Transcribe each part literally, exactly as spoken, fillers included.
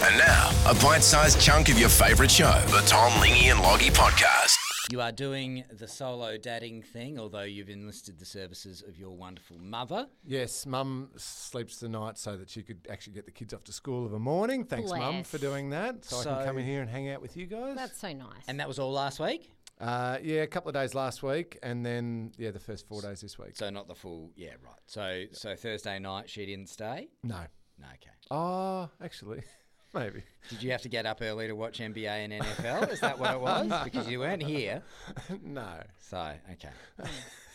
And now, a bite-sized chunk of your favourite show, the Tom, Lingy and Loggy podcast. You are doing the solo dadding thing, although you've enlisted the services of your wonderful mother. Yes, Mum sleeps the night so that she could actually get the kids off to school of a morning. Thanks, Mum, Bless. for doing that. So, So- I can come in here and hang out with you guys. That's so nice. And that was all last week? Uh, yeah, a couple of days last week, and then yeah, the first four days this week. So not the full, yeah, right. So so Thursday night she didn't stay? No. No, okay. Oh, actually, maybe. Did you have to get up early to watch N B A and N F L? Is that what it was? Because you weren't here. No. So, okay.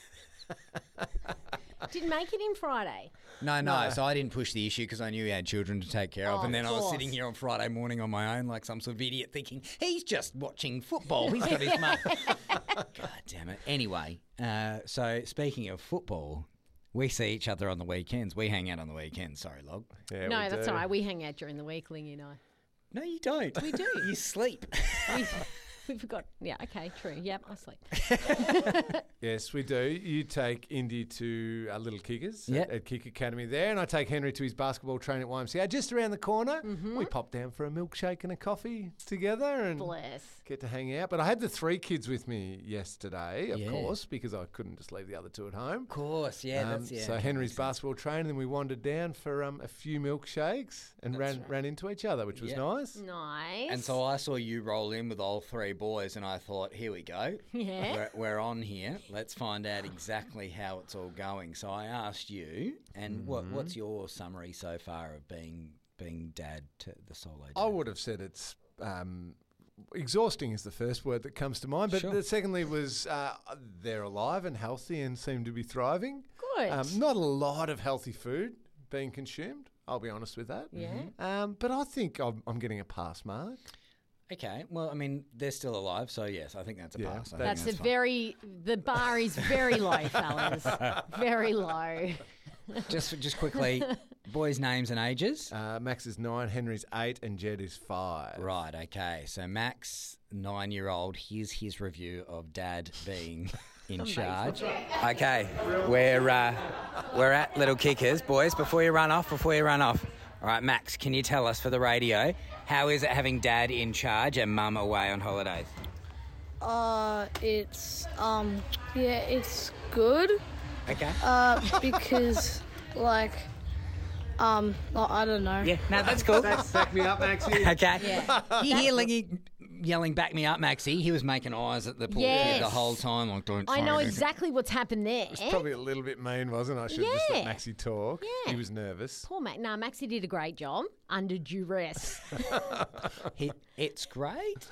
Didn't make it in Friday. No, no, No. so I didn't push the issue because I knew he had children to take care of. Oh, and then of I was course. sitting here on Friday morning on my own like some sort of idiot thinking, he's just watching football. He's got his mate. God damn it. Anyway, uh, so speaking of football, we see each other on the weekends. We hang out on the weekends. Sorry, Log. Yeah, no, we that's do. all right. We hang out during the week, Lingy and I. No, you don't. We do. You sleep. We, we forgot. Yeah, okay, true. Yep, I sleep. Yes, we do. You take Indy to uh, Little Kickers Yep. at, at Kick Academy there, and I take Henry to his basketball training at Y M C A just around the corner. Mm-hmm. We pop down for a milkshake and a coffee together and Bless. get to hang out. But I had the three kids with me yesterday, of Yeah. course, because I couldn't just leave the other two at home. Of course, yeah. Um, that's yeah. so okay, Henry's makes sense. basketball training, and we wandered down for um, a few milkshakes and ran right. ran into each other, which was Yeah. nice. Nice. And so I saw you roll in with all three boys, and I thought, here we go. Yeah. We're, we're on here. Let's find out exactly how it's all going. So I asked you, and what, Mm-hmm. what's your summary so far of being being dad to the solo dad? I would have said it's um, exhausting is the first word that comes to mind, but Sure. the secondly was uh, they're alive and healthy and seem to be thriving. Good. Um, not a lot of healthy food being consumed. I'll be honest with that. Yeah. Um, but I think I'm, I'm getting a pass mark. Okay. Well, I mean, they're still alive, so yes, I think that's a Yeah, pass. I that- think That's a fine. very, the bar is very low, fellas. Very low. Just, just quickly, boys' names and ages. Uh, Max is nine, Henry's eight, and Jed is five. Right, okay. So Max, nine-year-old, here's his review of Dad being in charge. Okay, we're uh, we're at Little Kickers, boys. Before you run off, before you run off. All right, Max, can you tell us for the radio, how is it having Dad in charge and Mum away on holidays? Uh, it's um, yeah, it's good. Okay. Uh, because like, um, like, I don't know. Yeah, no, that's cool. Back me up, Maxie. Okay. Yeah. You hear Lingy yelling, back me up, Maxie. He was making eyes at the pool Yes. the whole time. Like, don't I say know anything. exactly what's happened there. It's probably a little bit mean, wasn't it? I should have just let Yeah. Maxie talk. Yeah. He was nervous. Poor Max. No, Maxie did a great job under duress. He, it's great.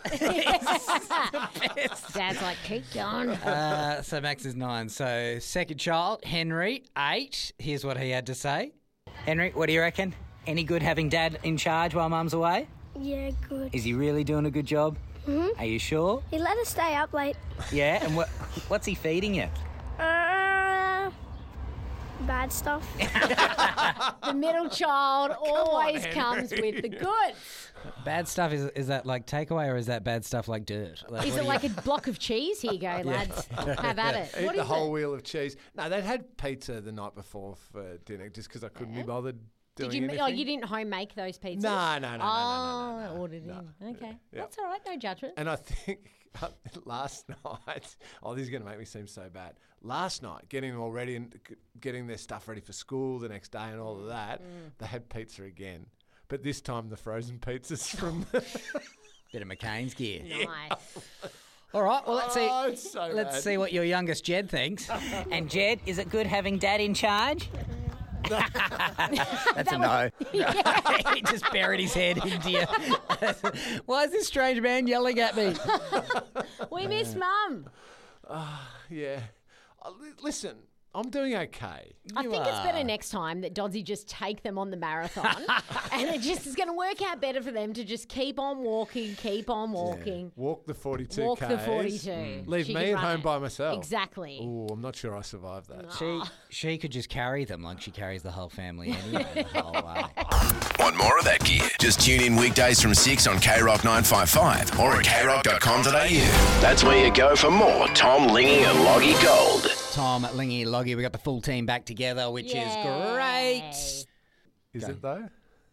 Dad's like, keep going. Uh, so Max is nine. So second child, Henry, eight. Here's what he had to say. Henry, what do you reckon? Any good having Dad in charge while Mum's away? Yeah, good. Is he really doing a good job? Mm-hmm. Are you sure? He let us stay up late. Yeah. And what what's he feeding you? Uh, bad stuff. The middle child always Henry. comes with the goods. Bad stuff. Is is that like takeaway or is that bad stuff like dirt? Like, Is what it do like you- a block of cheese? Here you go, lads. Have at it. Eat What the is whole it? wheel of cheese. No, they'd had pizza the night before for dinner just because I couldn't be bothered doing Did you? anything. Oh, you didn't home make those pizzas? No, no, no, no, no, no, Oh, no, no. ordered No. in. Okay, Yeah. that's all right. No judgment. And I think last night, oh, this is going to make me seem so bad. Last night, getting them all ready and c- getting their stuff ready for school the next day and all of that, they had pizza again. But this time, the frozen pizzas from the... Bit of McCain's gear. Nice. All right. Well, let's see. Oh, it's so Let's bad. see what your youngest Jed thinks. And Jed, is it good having Dad in charge? That's a no. He just buried his head into you. Why is this strange man yelling at me? We miss Mum. Yeah. Uh, li- listen, I'm doing okay. I You think it's better are. next time that Dodsy just take them on the marathon, and it just is going to work out better for them to just keep on walking, keep on walking, Walk the forty-two walk Ks. the forty-two. Leave She me can at run home it. by myself. Exactly. Oh, I'm not sure I survived that. She she could just carry them like she carries the whole family anyway. the whole way. Want more of that gear? Just tune in weekdays from six on K Rock nine five five or at k rock dot com dot a u. That's where you go for more Tom, Lingy and Loggy Gold. Tom, Lingy, Loggy, we got the full team back together, which is great. Is it though?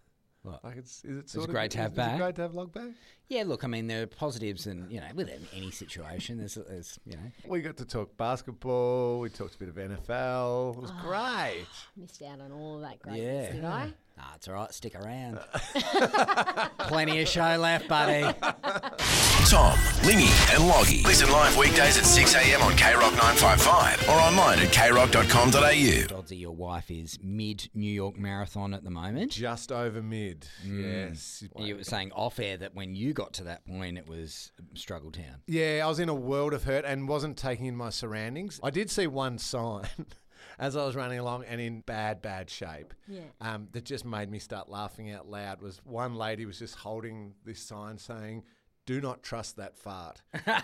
What? Like it's is it sort of great to have is, back. Is it great to have Log back? Yeah, look, I mean, there are positives and, you know, with any situation, there's, there's you know. We got to talk basketball. We talked a bit of N F L. It was great. Missed out on all of that greatness, Yeah. did I? Nah, it's all right. Stick around. Plenty of show left, buddy. Tom, Lingy and Loggy. Listen live weekdays at six a.m. on K Rock nine five five or online at k rock dot com dot a u. Oddsy, your wife is mid-New York Marathon at the moment. Just over mid. Yes. You were saying off-air that when you got to that point, it was struggle town. Yeah, I was in a world of hurt and wasn't taking in my surroundings. I did see one sign as I was running along and in bad, bad shape. Yeah. Um, that just made me start laughing out loud. Was one lady was just holding this sign saying, "Do not trust that fart."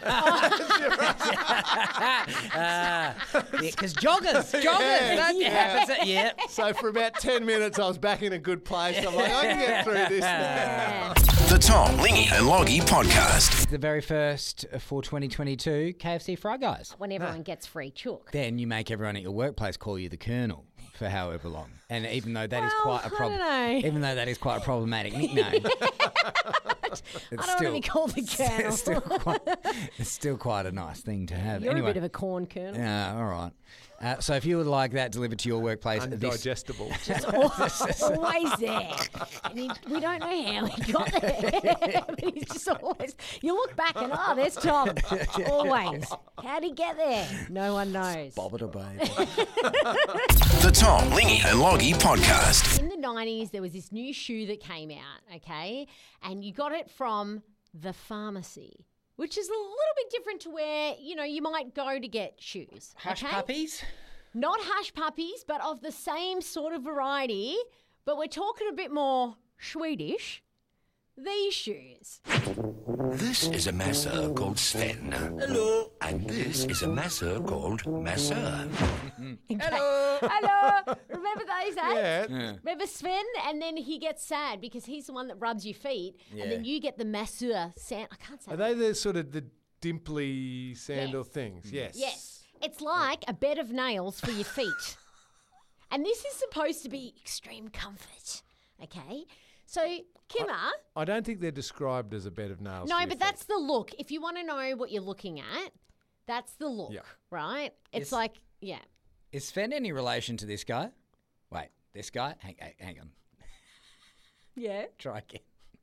Because joggers, joggers, Yeah, that yeah. happens. Yeah. So for about ten minutes, I was back in a good place. I'm like, I can get through this now. Yeah. The Tom, Lingy and Loggy podcast. The very first for twenty twenty-two K F C Fry Guys. When everyone gets free chook. Then you make everyone at your workplace call you the Colonel for however long. And even though that is Well, quite a I problem, don't know. even though that is quite a problematic nickname, it's I don't want to be called the Colonel. It's still, quite, it's still quite a nice thing to have. You're anyway, a bit of a corn kernel. yeah, all right. Uh, so if you would like that delivered to your workplace, this, Undigestible. Always there. And he, we don't know how he got there. But he's just always, you look back and, oh, there's Tom. Always. How'd he get there? No one knows. Bobbit babe. The Tom, Lingy and Loggy podcast. In the nineties, there was this new shoe that came out, okay? And you got it from the pharmacy, which is a little bit different to where, you know, you might go to get shoes. Hush okay? puppies. Not hush puppies, but of the same sort of variety. But we're talking a bit more Swedish. These shoes. This is a masser called Sven. Hello. And this is a masser called Masseur. Hello. Hello. Remember those ads? Yeah. Remember Sven? And then he gets sad because he's the one that rubs your feet. And then Yeah. you get the masseur. Sand- I can't say Are that. they the sort of the dimply sandal Yes. things? Yes. Yes. It's like a bed of nails for your feet. And this is supposed to be extreme comfort. Okay? So, Kimmer, I don't think they're described as a bed of nails. no, for your but feet. that's the look. If you want to know what you're looking at, that's the look, Yeah. right? It's Yes. like, yeah. Is Sven any relation to this guy? Wait, this guy? Hang, hang, hang on. Yeah. Try again.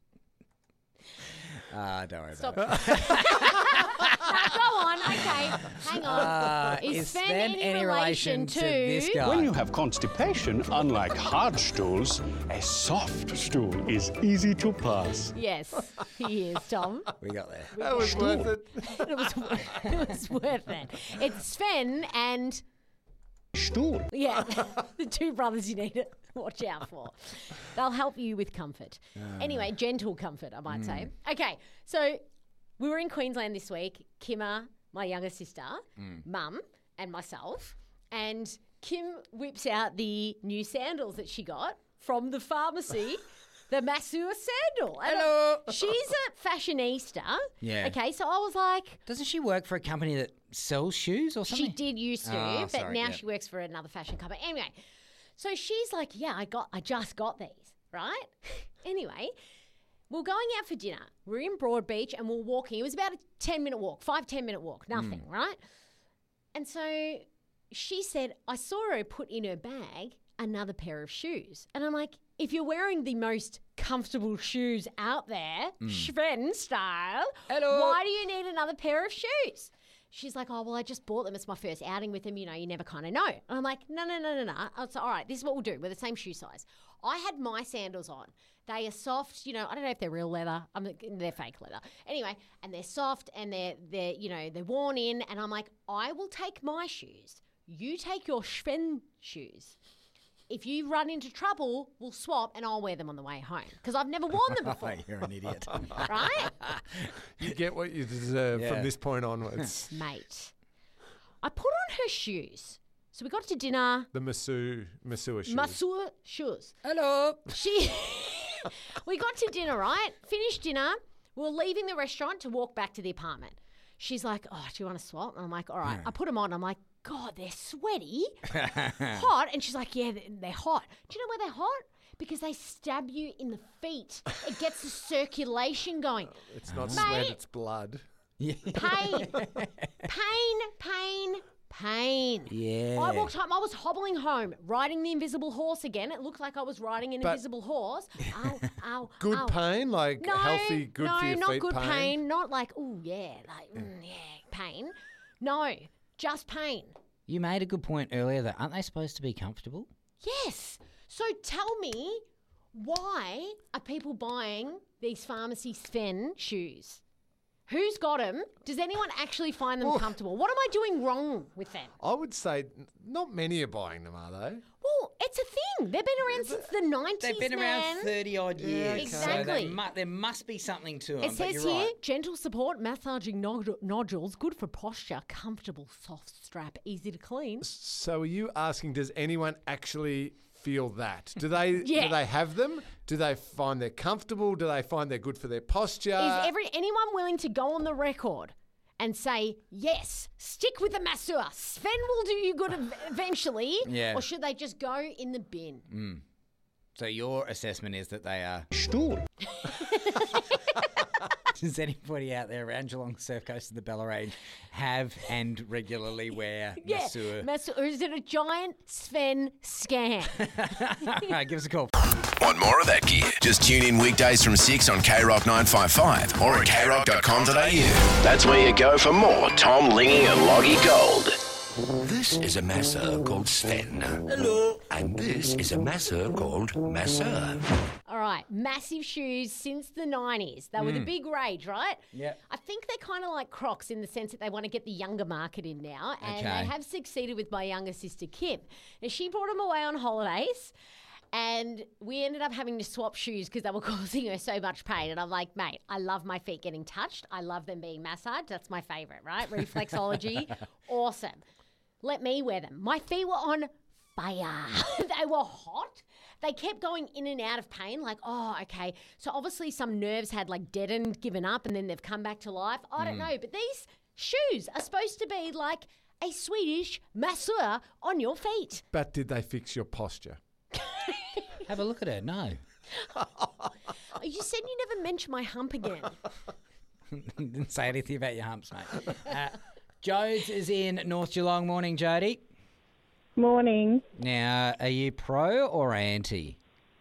Ah, don't worry Stop. about it. Go on. Okay. Hang on. Uh, is is Sven Sven any, any relation to this guy? When you have constipation, unlike hard stools, a soft stool is easy to pass. Yes, he is, Tom. We got there. That was worth it. It was, it was worth it. It's Sven and, Stool. yeah, the two brothers you need to watch out for. They'll help you with comfort. Anyway, gentle comfort, I might say. Okay, so we were in Queensland this week. Kimmer, my younger sister, Mum, and myself. And Kim whips out the new sandals that she got from the pharmacy. The Masseur sandal. And Hello. she's a fashionista. Yeah. Okay, so I was like, Doesn't she work for a company that sells shoes or something? she did used to, Oh, but sorry, now yeah. she works for another fashion company. Anyway, so she's like, yeah, I got, I just got these, right? Anyway, we're going out for dinner. We're in Broadbeach and we're walking. It was about a ten minute walk, five, ten minute walk, nothing, right? And so she said, I saw her put in her bag another pair of shoes. And I'm like, if you're wearing the most comfortable shoes out there, Sven style, Hello. why do you need another pair of shoes? She's like, oh, well, I just bought them. It's my first outing with them. You know, you never kind of know. And I'm like, no, no, no, no, no. I was like, all right, this is what we'll do. We're the same shoe size. I had my sandals on. They are soft, you know, I don't know if they're real leather. I'm, they're fake leather. Anyway, and they're soft and they're, they're, you know, they're worn in. And I'm like, I will take my shoes. You take your Sven shoes. If you run into trouble, we'll swap and I'll wear them on the way home. Because I've never worn them before, You're an idiot. right? You get what you deserve Yeah. from this point onwards. Mate, I put on her shoes. So we got to dinner. The Masseur, Masseur shoes. Masseur shoes. Hello. She, we got to dinner, right? Finished dinner. We were leaving the restaurant to walk back to the apartment. She's like, oh, do you want to swap? And I'm like, all right. I put them on. I'm like, God, they're sweaty, hot. And she's like, yeah, they're, they're hot. Do you know why they're hot? Because they stab you in the feet. It gets the circulation going. It's not Mate. sweat, it's blood. Yeah. Pain, pain, pain, pain. Yeah. I walked home. I was hobbling home, riding the invisible horse again. It looked like I was riding an But- invisible horse. Ow, ow, Good ow. pain, like No, healthy, good no, for your not feet good pain. pain. Not like, oh yeah, like mm, yeah, pain. No, just pain. You made a good point earlier that aren't they supposed to be comfortable? Yes. So tell me, why are people buying these Pharmacy Sven shoes? Who's got them? Does anyone actually find them comfortable? What am I doing wrong with them? I would say n- not many are buying them, are they? Well, it's a thing. They've been around since the nineties, They've been man. around thirty odd years. Exactly. So they mu- there must be something to them. It but says you're here, right. gentle support, massaging nod- nodules, good for posture, comfortable, soft strap, easy to clean. So are you asking, does anyone actually feel that? Do they Yeah. do they have them? Do they find they're comfortable? Do they find they're good for their posture? Is every anyone willing to go on the record and say, yes, stick with the masseur. Sven will do you good ev- eventually. Yeah. Or should they just go in the bin? So your assessment is that they are. Stuhl. Does anybody out there around Geelong Surf Coast of the Bella Range have and regularly wear Yeah. masseur? Masseur. Or is it a giant Sven scam? All right, give us a call. Want more of that gear? Just tune in weekdays from six on K Rock nine five five or at k rock dot com dot a u. That's where you go for more Tom Lingy and Loggy Gold. This is a masser called Sven. Hello. And this is a masser called Masseur. All right, massive shoes since the nineties. They were the big rage, right? Yep. I think they're kind of like Crocs in the sense that they want to get the younger market in now, and Okay. they have succeeded with my younger sister Kim. Now she brought them away on holidays, and we ended up having to swap shoes because they were causing her so much pain. And I'm like, mate, I love my feet getting touched. I love them being massaged. That's my favorite, right? Reflexology, awesome. Let me wear them. My feet were on fire. They were hot. They kept going in and out of pain, like, oh, okay. So obviously some nerves had like deadened, given up, and then they've come back to life. I don't know. But these shoes are supposed to be like a Swedish masseur on your feet. But did they fix your posture? Have a look at her. No. You said you never mentioned my hump again. Didn't say anything about your humps, mate. Uh, Jodes is in North Geelong. Morning, Jody. Morning. Now, are you pro or anti?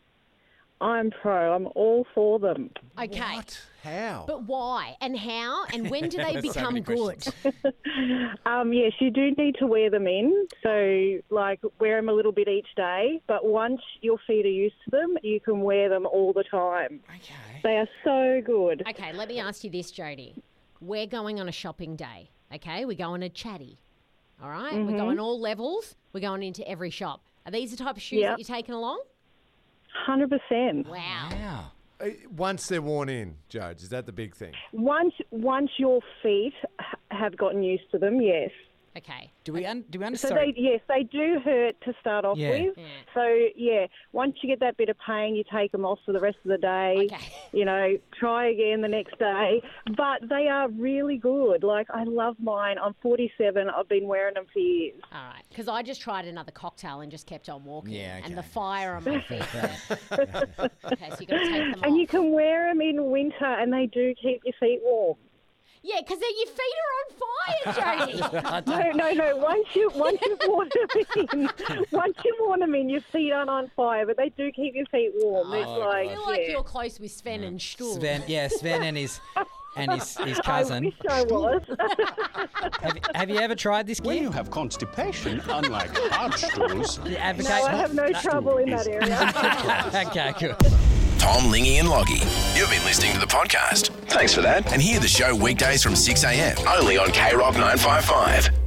I'm pro. I'm all for them. Okay. What? How? But why and how and when do they So become many good? Um, yes, you do need to wear them in. So, like, wear them a little bit each day. But once your feet are used to them, you can wear them all the time. Okay. They are so good. Okay, let me ask you this, Jody. We're going on a shopping day, okay? We're going to Chatty, all right? We're going all levels. We're going into every shop. Are these the type of shoes Yep. that you're taking along? one hundred percent. Wow. Wow. Uh, Once they're worn in, Judge, is that the big thing? Once, once your feet h- have gotten used to them, yes. Okay. Do we un- do we So understand? they, yes, they do hurt to start off Yeah. with. Yeah. So yeah, once you get that bit of pain, you take them off for the rest of the day. Okay. You know, try again the next day. But they are really good. Like I love mine. I'm forty-seven. I've been wearing them for years. All right. Because I just tried another cocktail and just kept on walking. Yeah, And the okay. fire on my feet. Okay, so you got to take them And you off. can wear them in winter, and they do keep your feet warm. Yeah, because then your feet are on fire, Jody. No, no, no. Once you once you've worn them in, once you've worn them in, your feet aren't on fire, but they do keep your feet warm. it's like, I feel like yeah. you're close with Sven and Stuhl. Sven, yeah, Sven and his and his, his I cousin. wish I was. Have, you- have you ever tried this When gear? you have constipation, unlike hard stools, You No, advocate? I have no trouble in that area. Okay, good. Tom Lingy and Loggy. You've been listening to the podcast. Thanks for that. And hear the show weekdays from six a.m. only on K Rock nine five five.